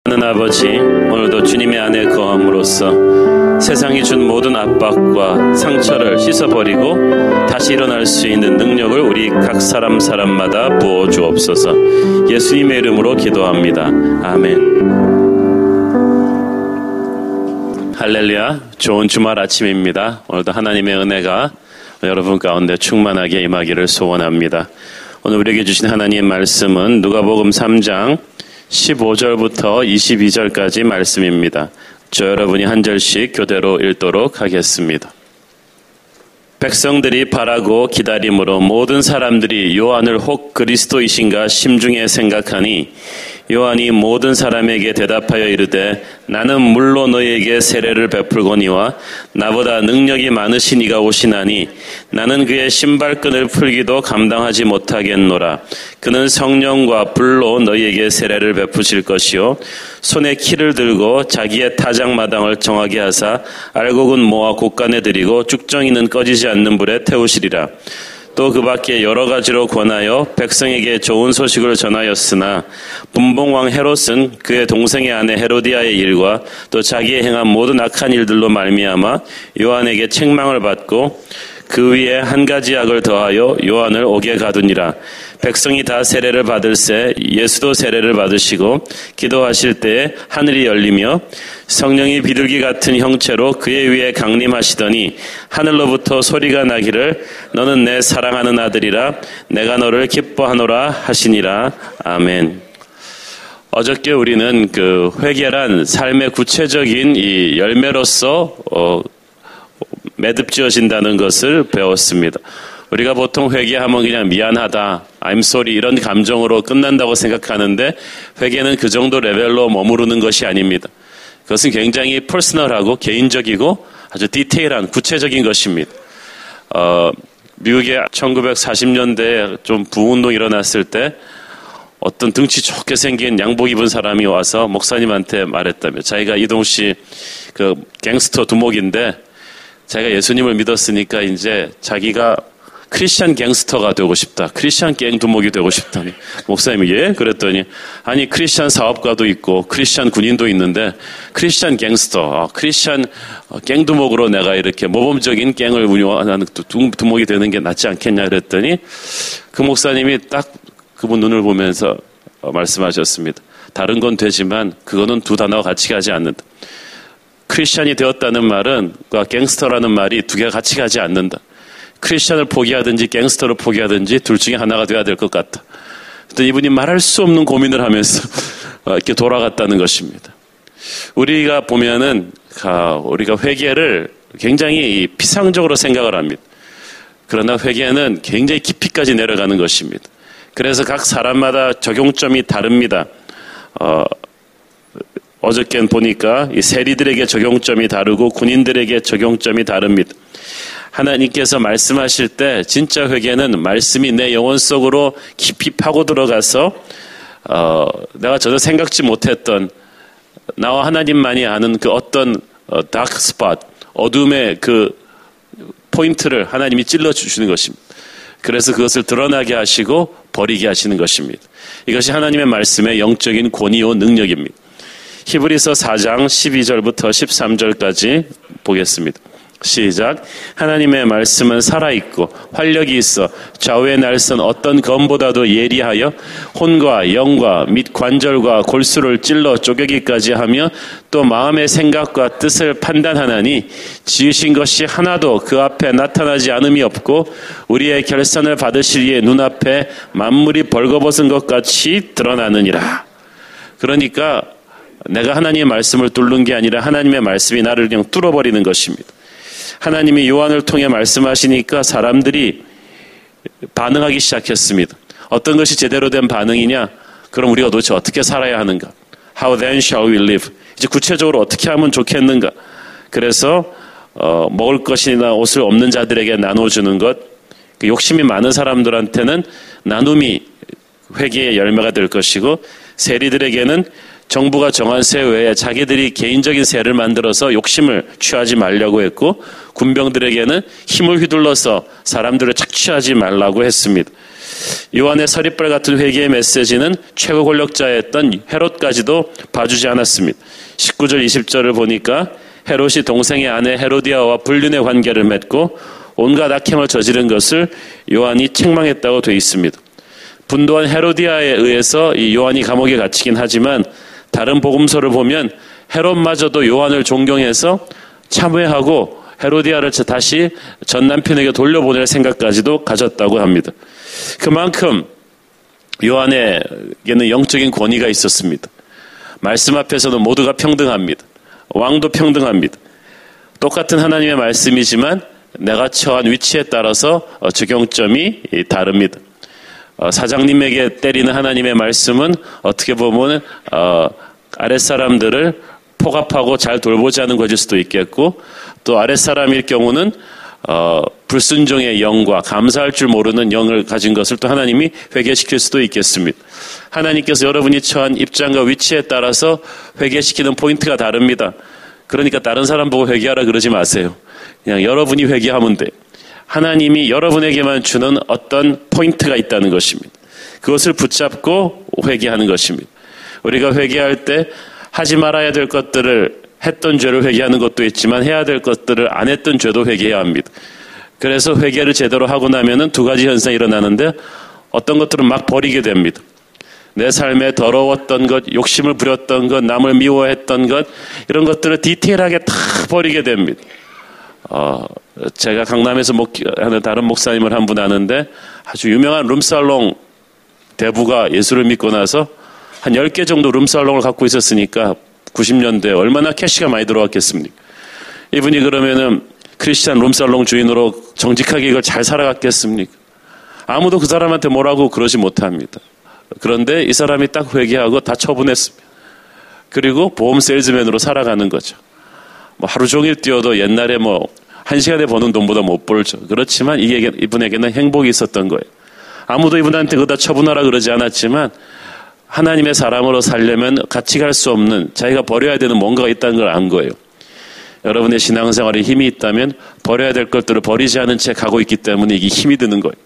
하나님 아버지, 오늘도 주님의 안에 거함으로써 세상이 준 모든 압박과 상처를 씻어버리고 다시 일어날 수 있는 능력을 우리 각 사람마다 부어주옵소서. 예수님의 이름으로 기도합니다. 아멘. 할렐루야. 좋은 주말 아침입니다. 오늘도 하나님의 은혜가 여러분 가운데 충만하게 임하기를 소원합니다. 오늘 우리에게 주신 하나님의 말씀은 누가복음 3장 15절부터 22절까지 말씀입니다. 저 여러분이 한 절씩 교대로 읽도록 하겠습니다. 백성들이 바라고 기다림으로 모든 사람들이 요한을 혹 그리스도이신가 심중에 생각하니 요한이 모든 사람에게 대답하여 이르되 나는 물로 너희에게 세례를 베풀거니와 나보다 능력이 많으신 이가 오시나니 나는 그의 신발끈을 풀기도 감당하지 못하겠노라. 그는 성령과 불로 너희에게 세례를 베푸실 것이요 손에 키를 들고 자기의 타작마당을 정하게 하사 알곡은 모아 곳간에 들이고 쭉정이는 꺼지지 않는 불에 태우시리라. 또 그 밖에 여러 가지로 권하여 백성에게 좋은 소식을 전하였으나 분봉왕 헤롯은 그의 동생의 아내 헤로디아의 일과 또 자기의 행한 모든 악한 일들로 말미암아 요한에게 책망을 받고 그 위에 한 가지 악을 더하여 요한을 옥에 가두니라. 백성이 다 세례를 받을새 예수도 세례를 받으시고 기도하실 때에 하늘이 열리며 성령이 비둘기 같은 형체로 그의 위에 강림하시더니 하늘로부터 소리가 나기를 너는 내 사랑하는 아들이라 내가 너를 기뻐하노라 하시니라. 아멘. 어저께 우리는 그 회개란 삶의 구체적인 이 열매로서 매듭지어진다는 것을 배웠습니다. 우리가 보통 회개하면 그냥 미안하다, I'm sorry 이런 감정으로 끝난다고 생각하는데 회개는 그 정도 레벨로 머무르는 것이 아닙니다. 그것은 굉장히 퍼스널하고 개인적이고 아주 디테일한 구체적인 것입니다. 미국의 1940년대에 좀 부운동이 일어났을 때 어떤 등치 좋게 생긴 양복 입은 사람이 와서 목사님한테 말했다며 자기가 이동씨 그 갱스터 두목인데 자기가 예수님을 믿었으니까 이제 자기가 크리스찬 갱스터가 되고 싶다. 크리스찬 갱 두목이 되고 싶다니. 목사님이 예? 그랬더니 아니 크리스찬 사업가도 있고 크리스찬 군인도 있는데 크리스찬 갱스터, 크리스찬 갱 두목으로 내가 이렇게 모범적인 갱을 운영하는 두목이 되는 게 낫지 않겠냐 그랬더니 그 목사님이 딱 그분 눈을 보면서 말씀하셨습니다. 다른 건 되지만 그거는 두 단어가 같이 가지 않는다. 크리스찬이 되었다는 말은 갱스터라는 말이 두 개가 같이 가지 않는다. 크리스찬을 포기하든지 갱스터를 포기하든지 둘 중에 하나가 돼야 될 것 같다. 그랬더니 이분이 말할 수 없는 고민을 하면서 이렇게 돌아갔다는 것입니다. 우리가 보면은 우리가 회개를 굉장히 피상적으로 생각을 합니다. 그러나 회개는 굉장히 깊이까지 내려가는 것입니다. 그래서 각 사람마다 적용점이 다릅니다. 어저께는 보니까 이 세리들에게 적용점이 다르고 군인들에게 적용점이 다릅니다. 하나님께서 말씀하실 때 진짜 회개는 말씀이 내 영혼 속으로 깊이 파고 들어가서 내가 전혀 생각지 못했던 나와 하나님만이 아는 그 어떤 다크 스팟, 어둠의 그 포인트를 하나님이 찔러주시는 것입니다. 그래서 그것을 드러나게 하시고 버리게 하시는 것입니다. 이것이 하나님의 말씀의 영적인 권위요 능력입니다. 히브리서 4장 12절부터 13절까지 보겠습니다. 시작. 하나님의 말씀은 살아있고 활력이 있어 좌우의 날선 어떤 검보다도 예리하여 혼과 영과 및 관절과 골수를 찔러 쪼개기까지 하며 또 마음의 생각과 뜻을 판단하나니 지으신 것이 하나도 그 앞에 나타나지 않음이 없고 우리의 결산을 받으실 이의 눈앞에 만물이 벌거벗은 것 같이 드러나느니라. 그러니까 내가 하나님의 말씀을 뚫는 게 아니라 하나님의 말씀이 나를 그냥 뚫어버리는 것입니다. 하나님이 요한을 통해 말씀하시니까 사람들이 반응하기 시작했습니다. 어떤 것이 제대로 된 반응이냐? 그럼 우리가 도대체 어떻게 살아야 하는가? How then shall we live? 이제 구체적으로 어떻게 하면 좋겠는가? 그래서 먹을 것이나 옷을 없는 자들에게 나눠주는 것, 그 욕심이 많은 사람들한테는 나눔이 회개의 열매가 될 것이고 세리들에게는 정부가 정한 세 외에 자기들이 개인적인 세를 만들어서 욕심을 취하지 말라고 했고 군병들에게는 힘을 휘둘러서 사람들을 착취하지 말라고 했습니다. 요한의 서리빨 같은 회개의 메시지는 최고 권력자였던 헤롯까지도 봐주지 않았습니다. 19절 20절을 보니까 헤롯이 동생의 아내 헤로디아와 불륜의 관계를 맺고 온갖 악행을 저지른 것을 요한이 책망했다고 되어 있습니다. 분도한 헤로디아에 의해서 이 요한이 감옥에 갇히긴 하지만 다른 복음서를 보면 헤롯마저도 요한을 존경해서 참회하고 헤로디아를 다시 전 남편에게 돌려보낼 생각까지도 가졌다고 합니다. 그만큼 요한에게는 영적인 권위가 있었습니다. 말씀 앞에서는 모두가 평등합니다. 왕도 평등합니다. 똑같은 하나님의 말씀이지만 내가 처한 위치에 따라서 적용점이 다릅니다. 사장님에게 때리는 하나님의 말씀은 어떻게 보면 아랫사람들을 포갑하고 잘 돌보자는 것일 수도 있겠고, 또 아랫사람일 경우는 불순종의 영과 감사할 줄 모르는 영을 가진 것을 또 하나님이 회개시킬 수도 있겠습니다. 하나님께서 여러분이 처한 입장과 위치에 따라서 회개시키는 포인트가 다릅니다. 그러니까 다른 사람 보고 회개하라 그러지 마세요. 그냥 여러분이 회개하면 돼요. 하나님이 여러분에게만 주는 어떤 포인트가 있다는 것입니다. 그것을 붙잡고 회개하는 것입니다. 우리가 회개할 때 하지 말아야 될 것들을 했던 죄를 회개하는 것도 있지만 해야 될 것들을 안 했던 죄도 회개해야 합니다. 그래서 회개를 제대로 하고 나면은 두 가지 현상이 일어나는데, 어떤 것들은 막 버리게 됩니다. 내 삶에 더러웠던 것, 욕심을 부렸던 것, 남을 미워했던 것, 이런 것들을 디테일하게 다 버리게 됩니다. 제가 강남에서 하는 다른 목사님을 한 분 아는데, 아주 유명한 룸살롱 대부가 예수를 믿고 나서 한 10개 정도 룸살롱을 갖고 있었으니까 90년대에 얼마나 캐시가 많이 들어왔겠습니까? 이분이 그러면은 크리스찬 룸살롱 주인으로 정직하게 이걸 잘 살아갔겠습니까? 아무도 그 사람한테 뭐라고 그러지 못합니다. 그런데 이 사람이 딱 회개하고 다 처분했습니다. 그리고 보험 세일즈맨으로 살아가는 거죠. 뭐 하루 종일 뛰어도 옛날에 한 시간에 버는 돈보다 못 벌죠. 그렇지만 이분에게는 행복이 있었던 거예요. 아무도 이분한테 그다 처분하라 그러지 않았지만 하나님의 사람으로 살려면 같이 갈 수 없는, 자기가 버려야 되는 뭔가가 있다는 걸 안 거예요. 여러분의 신앙생활에 힘이 있다면 버려야 될 것들을 버리지 않은 채 가고 있기 때문에 이게 힘이 드는 거예요.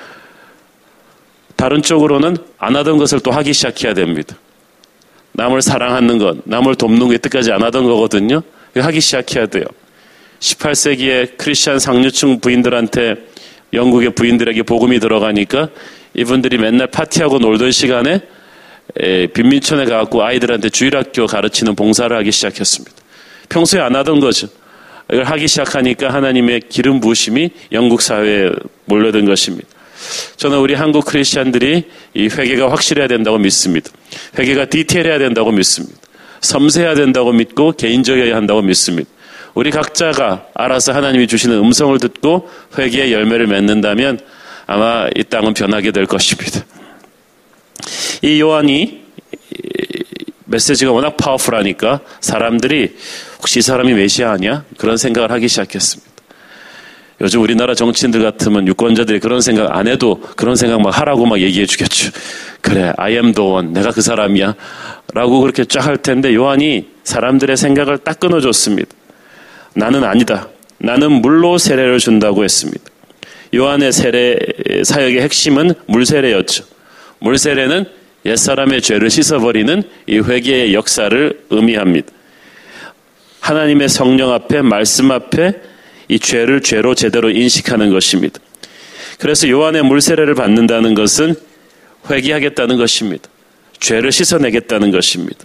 다른 쪽으로는 안 하던 것을 또 하기 시작해야 됩니다. 남을 사랑하는 것, 남을 돕는 게 뜻까지 안 하던 거거든요. 하기 시작해야 돼요. 18세기에 크리스찬 상류층 부인들한테, 영국의 부인들에게 복음이 들어가니까 이분들이 맨날 파티하고 놀던 시간에 빈민촌에 가갖고 아이들한테 주일학교 가르치는 봉사를 하기 시작했습니다. 평소에 안 하던 거죠. 이걸 하기 시작하니까 하나님의 기름 부으심이 영국 사회에 몰려든 것입니다. 저는 우리 한국 크리스찬들이 이 회개가 확실해야 된다고 믿습니다. 회개가 디테일해야 된다고 믿습니다. 섬세해야 된다고 믿고 개인적이어야 한다고 믿습니다. 우리 각자가 알아서 하나님이 주시는 음성을 듣고 회개의 열매를 맺는다면 아마 이 땅은 변하게 될 것입니다. 이 요한이 메시지가 워낙 파워풀하니까 사람들이 혹시 이 사람이 메시아 아니야? 그런 생각을 하기 시작했습니다. 요즘 우리나라 정치인들 같으면 유권자들이 그런 생각 안 해도 그런 생각 막 하라고 막 얘기해 주겠죠. 그래, I am the one. 내가 그 사람이야. 라고 그렇게 쫙 할 텐데 요한이 사람들의 생각을 딱 끊어줬습니다. 나는 아니다. 나는 물로 세례를 준다고 했습니다. 요한의 세례 사역의 핵심은 물세례였죠. 물세례는 옛사람의 죄를 씻어버리는 이 회개의 역사를 의미합니다. 하나님의 성령 앞에, 말씀 앞에 이 죄를 죄로 제대로 인식하는 것입니다. 그래서 요한의 물세례를 받는다는 것은 회개하겠다는 것입니다. 죄를 씻어내겠다는 것입니다.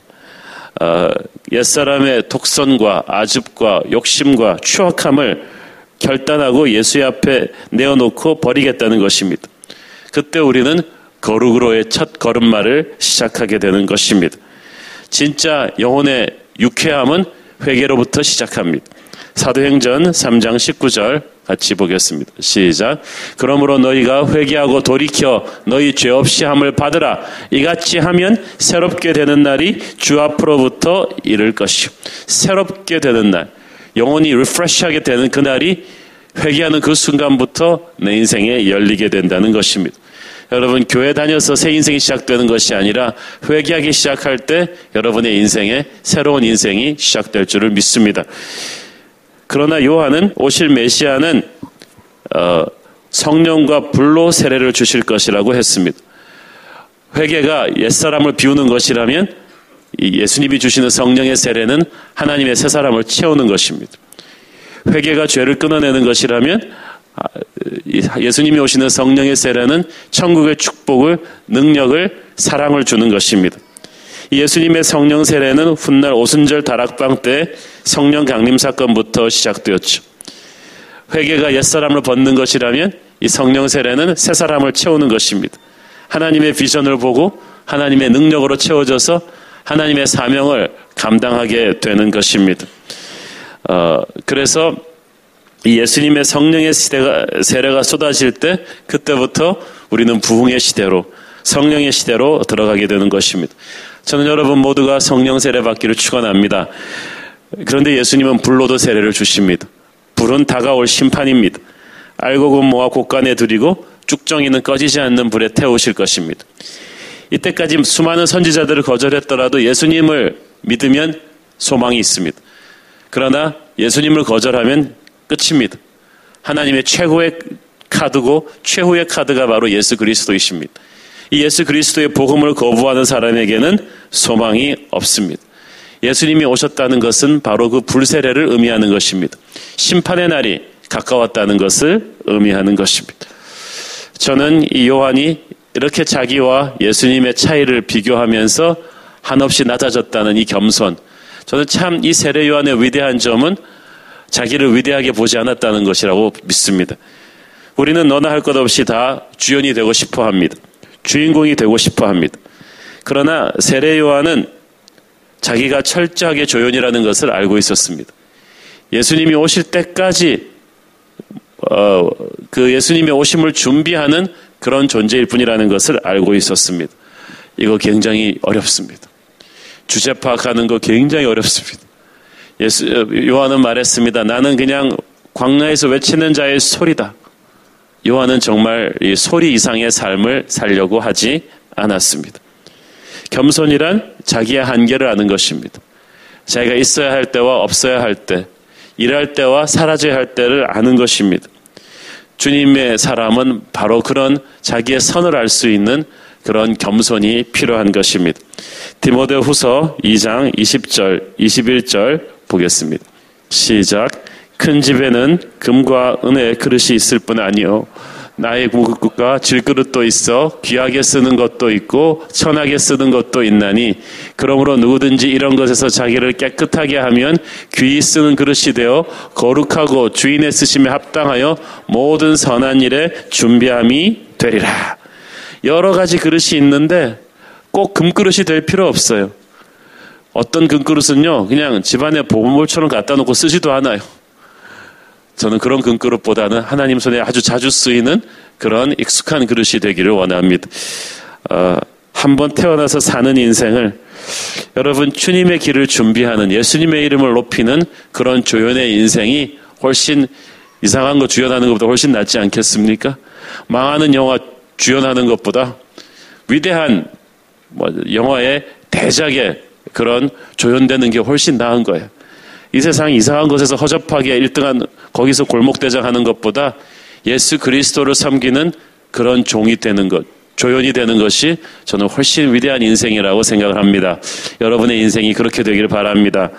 옛사람의 독선과 아즙과 욕심과 추악함을 결단하고 예수의 앞에 내어놓고 버리겠다는 것입니다. 그때 우리는 거룩으로의 첫 걸음마를 시작하게 되는 것입니다. 진짜 영혼의 유쾌함은 회개로부터 시작합니다. 사도행전 3장 19절 같이 보겠습니다. 시작. 그러므로 너희가 회개하고 돌이켜 너희 죄 없이 함을 받으라. 이같이 하면 새롭게 되는 날이 주 앞으로부터 이를 것이요. 새롭게 되는 날, 영혼이 리프레시하게 되는 그 날이 회개하는 그 순간부터 내 인생에 열리게 된다는 것입니다. 여러분, 교회 다녀서 새 인생이 시작되는 것이 아니라 회개하기 시작할 때 여러분의 인생에 새로운 인생이 시작될 줄을 믿습니다. 그러나 요한은 오실 메시아는 성령과 불로 세례를 주실 것이라고 했습니다. 회개가 옛사람을 비우는 것이라면 예수님이 주시는 성령의 세례는 하나님의 새 사람을 채우는 것입니다. 회개가 죄를 끊어내는 것이라면 예수님이 오시는 성령의 세례는 천국의 축복을, 능력을, 사랑을 주는 것입니다. 예수님의 성령 세례는 훗날 오순절 다락방 때 성령 강림 사건부터 시작되었죠. 회개가 옛사람을 벗는 것이라면 이 성령 세례는 새 사람을 채우는 것입니다. 하나님의 비전을 보고 하나님의 능력으로 채워져서 하나님의 사명을 감당하게 되는 것입니다. 그래서 이 예수님의 성령의 세례가 쏟아질 때 그때부터 우리는 부흥의 시대로, 성령의 시대로 들어가게 되는 것입니다. 저는 여러분 모두가 성령 세례 받기를 축원합니다. 그런데 예수님은 불로도 세례를 주십니다. 불은 다가올 심판입니다. 알곡은 모아 곳간에 두리고 쭉정이는 꺼지지 않는 불에 태우실 것입니다. 이때까지 수많은 선지자들을 거절했더라도 예수님을 믿으면 소망이 있습니다. 그러나 예수님을 거절하면 끝입니다. 하나님의 최고의 카드고 최후의 카드가 바로 예수 그리스도이십니다. 이 예수 그리스도의 복음을 거부하는 사람에게는 소망이 없습니다. 예수님이 오셨다는 것은 바로 그 불세례를 의미하는 것입니다. 심판의 날이 가까웠다는 것을 의미하는 것입니다. 저는 이 요한이 이렇게 자기와 예수님의 차이를 비교하면서 한없이 낮아졌다는 이 겸손, 저는 참 이 세례 요한의 위대한 점은 자기를 위대하게 보지 않았다는 것이라고 믿습니다. 우리는 너나 할 것 없이 다 주연이 되고 싶어 합니다. 주인공이 되고 싶어 합니다. 그러나 세례 요한은 자기가 철저하게 조연이라는 것을 알고 있었습니다. 예수님이 오실 때까지 그 예수님의 오심을 준비하는 그런 존재일 뿐이라는 것을 알고 있었습니다. 이거 굉장히 어렵습니다. 주제 파악하는 거 굉장히 어렵습니다. 요한은 말했습니다. 나는 그냥 광야에서 외치는 자의 소리다. 요한은 정말 이 소리 이상의 삶을 살려고 하지 않았습니다. 겸손이란 자기의 한계를 아는 것입니다. 자기가 있어야 할 때와 없어야 할 때, 일할 때와 사라져야 할 때를 아는 것입니다. 주님의 사람은 바로 그런 자기의 선을 알 수 있는 그런 겸손이 필요한 것입니다. 디모데후서 2장 20절, 21절 보겠습니다. 시작. 큰 집에는 금과 은의 그릇이 있을 뿐 아니요 나의 무릇과 질그릇도 있어 귀하게 쓰는 것도 있고 천하게 쓰는 것도 있나니 그러므로 누구든지 이런 것에서 자기를 깨끗하게 하면 귀히 쓰는 그릇이 되어 거룩하고 주인의 쓰심에 합당하여 모든 선한 일에 준비함이 되리라. 여러 가지 그릇이 있는데 꼭 금그릇이 될 필요 없어요. 어떤 금그릇은요 그냥 집안에 보물처럼 갖다 놓고 쓰지도 않아요. 저는 그런 금그릇보다는 하나님 손에 아주 자주 쓰이는 그런 익숙한 그릇이 되기를 원합니다. 한번 태어나서 사는 인생을 여러분 주님의 길을 준비하는 예수님의 이름을 높이는 그런 조연의 인생이 훨씬 이상한 거 주연하는 것보다 훨씬 낫지 않겠습니까? 망하는 영화 주연하는 것보다 위대한 영화의 대작의 그런 조연되는 게 훨씬 나은 거예요. 이 세상 이상한 곳에서 허접하게 1등한 거기서 골목대장 하는 것보다 예수 그리스도를 섬기는 그런 종이 되는 것, 조연이 되는 것이 저는 훨씬 위대한 인생이라고 생각을 합니다. 여러분의 인생이 그렇게 되기를 바랍니다.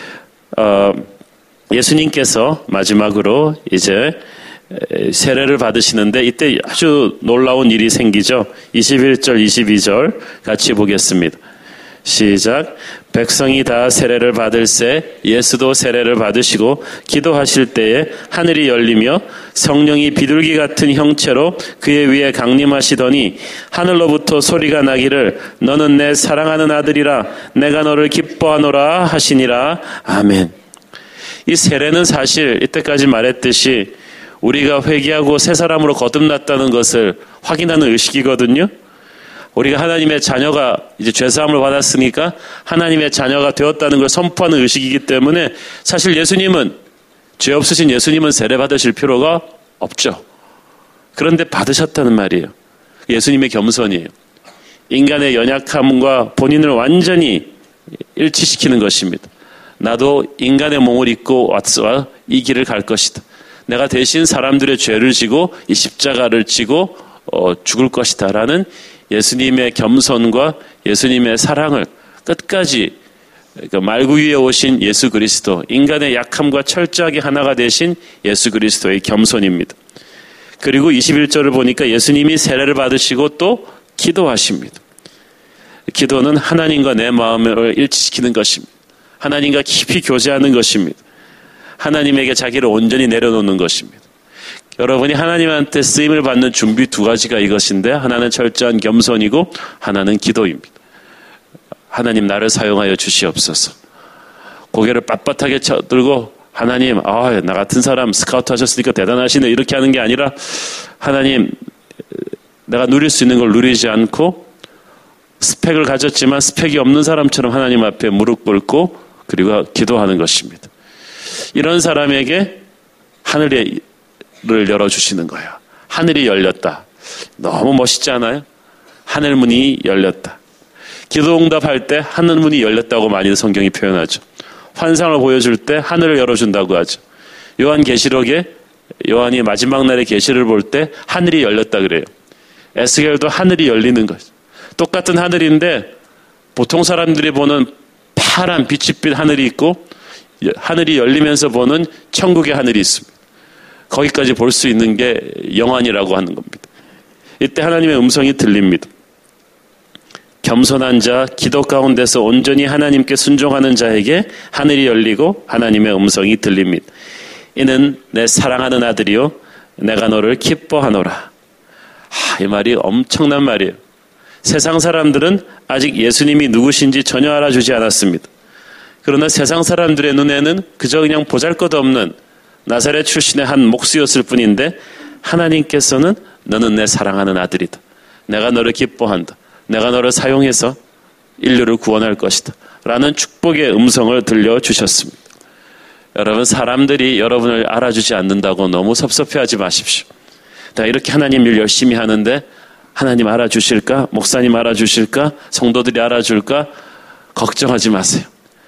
예수님께서 마지막으로 이제 세례를 받으시는데 이때 아주 놀라운 일이 생기죠. 21절, 22절 같이 보겠습니다. 시작. 백성이 다 세례를 받을새 예수도 세례를 받으시고 기도하실 때에 하늘이 열리며 성령이 비둘기 같은 형체로 그의 위에 강림하시더니 하늘로부터 소리가 나기를 너는 내 사랑하는 아들이라 내가 너를 기뻐하노라 하시니라. 아멘. 이 세례는 사실 이때까지 말했듯이 우리가 회개하고 새 사람으로 거듭났다는 것을 확인하는 의식이거든요. 우리가 하나님의 자녀가 이제 죄사함을 받았으니까 하나님의 자녀가 되었다는 걸 선포하는 의식이기 때문에 사실 예수님은 죄 없으신 예수님은 세례 받으실 필요가 없죠. 그런데 받으셨다는 말이에요. 예수님의 겸손이에요. 인간의 연약함과 본인을 완전히 일치시키는 것입니다. 나도 인간의 몸을 입고 왔어 이 길을 갈 것이다. 내가 대신 사람들의 죄를 지고 이 십자가를 지고 죽을 것이다 라는 예수님의 겸손과 예수님의 사랑을 끝까지 말구 위에 오신 예수 그리스도, 인간의 약함과 철저하게 하나가 되신 예수 그리스도의 겸손입니다. 그리고 21절을 보니까 예수님이 세례를 받으시고 또 기도하십니다. 기도는 하나님과 내 마음을 일치시키는 것입니다. 하나님과 깊이 교제하는 것입니다. 하나님에게 자기를 온전히 내려놓는 것입니다. 여러분이 하나님한테 쓰임을 받는 준비 두 가지가 이것인데, 하나는 철저한 겸손이고 하나는 기도입니다. 하나님 나를 사용하여 주시옵소서. 고개를 빳빳하게 쳐들고 하나님, 나 같은 사람 스카우트 하셨으니까 대단하시네 이렇게 하는 게 아니라, 하나님 내가 누릴 수 있는 걸 누리지 않고 스펙을 가졌지만 스펙이 없는 사람처럼 하나님 앞에 무릎 꿇고 그리고 기도하는 것입니다. 이런 사람에게 하늘을 열어주시는 거예요. 하늘이 열렸다. 너무 멋있지 않아요? 하늘문이 열렸다. 기도응답할 때 하늘문이 열렸다고 많이 성경이 표현하죠. 환상을 보여줄 때 하늘을 열어준다고 하죠. 요한계시록에 요한이 마지막 날의 계시를 볼 때 하늘이 열렸다 그래요. 에스겔도 하늘이 열리는 거죠. 똑같은 하늘인데 보통 사람들이 보는 파란 빛빛 하늘이 있고 하늘이 열리면서 보는 천국의 하늘이 있습니다. 거기까지 볼 수 있는 게 영안이라고 하는 겁니다. 이때 하나님의 음성이 들립니다. 겸손한 자, 기도 가운데서 온전히 하나님께 순종하는 자에게 하늘이 열리고 하나님의 음성이 들립니다. 이는 내 사랑하는 아들이요 내가 너를 기뻐하노라. 이 말이 엄청난 말이에요. 세상 사람들은 아직 예수님이 누구신지 전혀 알아주지 않았습니다. 그러나 세상 사람들의 눈에는 그저 그냥 보잘것없는 나사렛 출신의 한 목수였을 뿐인데, 하나님께서는 너는 내 사랑하는 아들이다. 내가 너를 기뻐한다. 내가 너를 사용해서 인류를 구원할 것이다. 라는 축복의 음성을 들려주셨습니다. 여러분, 사람들이 여러분을 알아주지 않는다고 너무 섭섭해하지 마십시오. 내가 이렇게 하나님 일 열심히 하는데 하나님 알아주실까? 목사님 알아주실까? 성도들이 알아줄까? 걱정하지 마세요.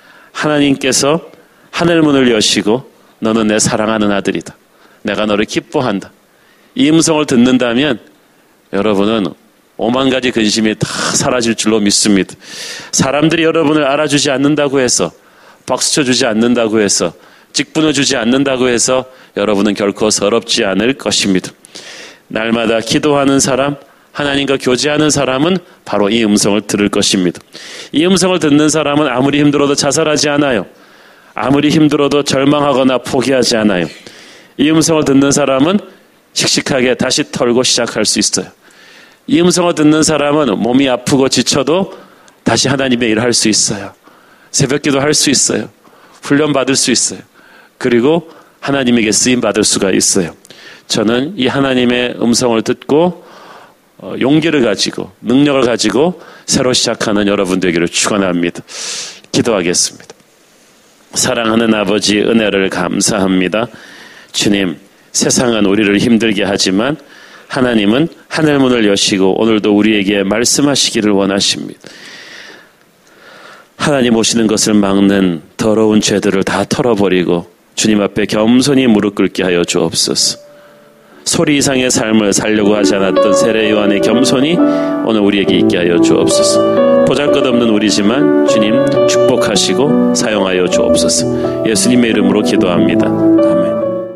하나님께서 하늘문을 여시고 너는 내 사랑하는 아들이다. 내가 너를 기뻐한다. 이 음성을 듣는다면 여러분은 5만 가지 근심이 다 사라질 줄로 믿습니다. 사람들이 여러분을 알아주지 않는다고 해서, 박수 쳐주지 않는다고 해서, 직분을 주지 않는다고 해서 여러분은 결코 서럽지 않을 것입니다. 날마다 기도하는 사람, 하나님과 교제하는 사람은 바로 이 음성을 들을 것입니다. 이 음성을 듣는 사람은 아무리 힘들어도 자살하지 않아요. 아무리 힘들어도 절망하거나 포기하지 않아요. 이 음성을 듣는 사람은 씩씩하게 다시 털고 시작할 수 있어요. 이 음성을 듣는 사람은 몸이 아프고 지쳐도 다시 하나님의 일을 할 수 있어요. 새벽기도 할 수 있어요. 훈련 받을 수 있어요. 그리고 하나님에게 쓰임 받을 수가 있어요. 저는 이 하나님의 음성을 듣고 용기를 가지고 능력을 가지고 새로 시작하는 여러분 되기를 축원합니다. 기도하겠습니다. 사랑하는 아버지, 은혜를 감사합니다. 주님, 세상은 우리를 힘들게 하지만 하나님은 하늘문을 여시고 오늘도 우리에게 말씀하시기를 원하십니다. 하나님 오시는 것을 막는 더러운 죄들을 다 털어버리고 주님 앞에 겸손히 무릎 꿇게 하여 주옵소서. 소리 이상의 삶을 살려고 하지 않았던 세례 요한의 겸손이 오늘 우리에게 있게 하여 주옵소서. 보잘것없는 우리지만 주님 축복하시고 사용하여 주옵소서. 예수님의 이름으로 기도합니다.